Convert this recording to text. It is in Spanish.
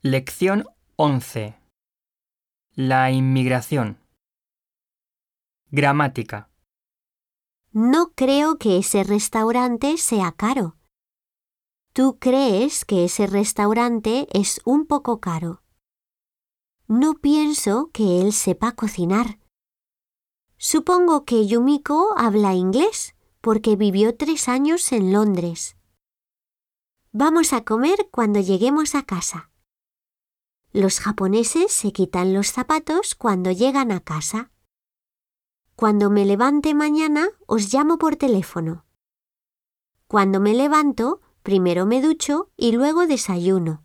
Lección 11. La inmigración. Gramática. No creo que ese restaurante sea caro. ¿Tú crees que ese restaurante es un poco caro? No pienso que él sepa cocinar. Supongo que Yumiko habla inglés porque vivió 3 años en Londres. Vamos a comer cuando lleguemos a casa. Los japoneses se quitan los zapatos cuando llegan a casa. Cuando me levante mañana, os llamo por teléfono. Cuando me levanto, primero me ducho y luego desayuno.